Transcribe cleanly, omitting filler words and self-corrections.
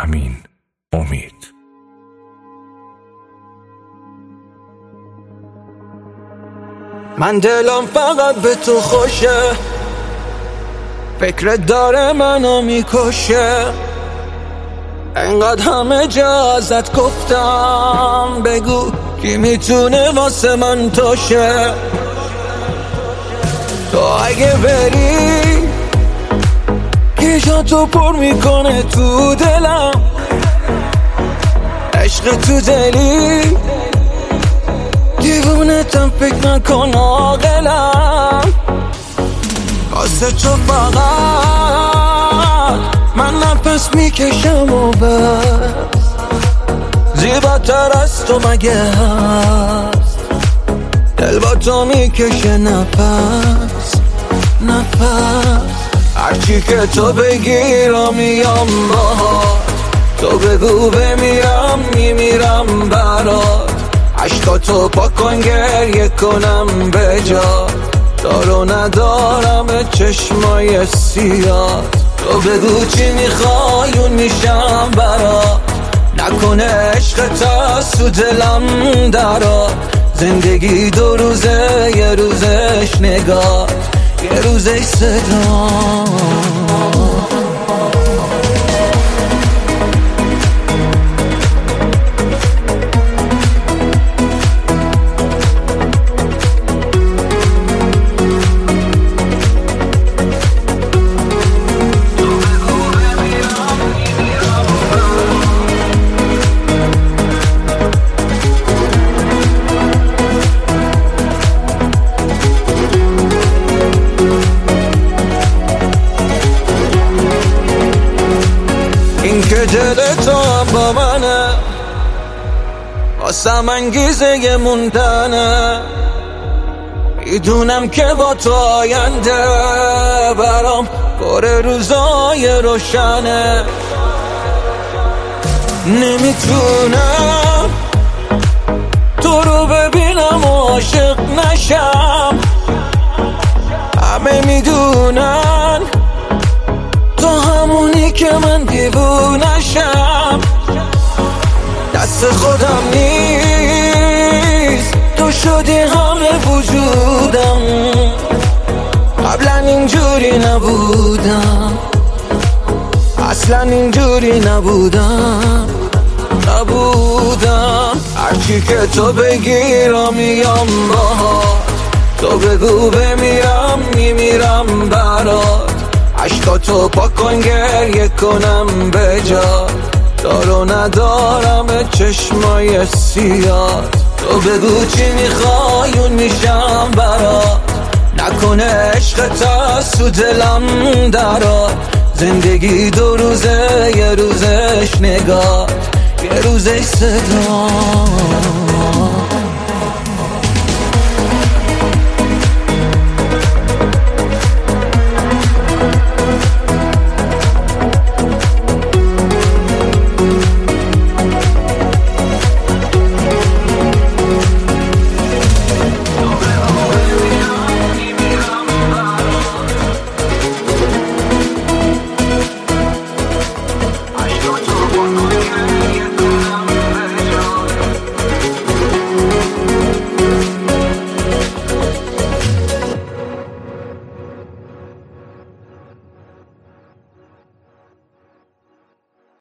همین امید. من دلم فقط به تو خوشه، فکرت داره منو میکشه. انقدر همه جا ازت گفتم، بگو کی میتونه واسه من توشه. تو اگه بری کی جاتو پر میکنه تو دلم. عشق تو دلی دیوونتم، فکر نکن عاقلم. واسه تو فقط من نفس میکشم و بس، زیباتر از تو مگه هست؟ دل با تو میکشه نفس نفس. هرچی که تو بگیرم میام باهات، تو بگو بمیرم میمیرم برات. عشقاتو پاک کن گریه کنم به جا، دارو ندارم چشمای سیاه. تو بگو چی میخوای اون میشم برات، نکنه عشقت از تو دلم درات. زندگی دو روزه، یه روزش نگاه، یه روزش صدا. این که دل تو هم با منه، واسم انگیزه موندنه. میدونم که با تو آینده برام پر روزای روشنه. نمیتونم تو رو ببینم و عاشق نشم. همه میدونن تو همونی که من دیوونشم. دست خودم نیست، تو شدی همه وجودم. قبلا اینجوری نبودم، اصلا اینجوری نبودم. هرچی که تو بگیرم میام باهات، تو بگو بمیرم میمیرم برات. عشقاتو پاک کن گریه کنم به جا، دارو ندارم چشمای سیاه. تو بگو چی میخوای اون میشم برات، نکنه عشقت از تو دلم درات. زندگی دو روزه، یه روزش نگاه، یه روزش صدا.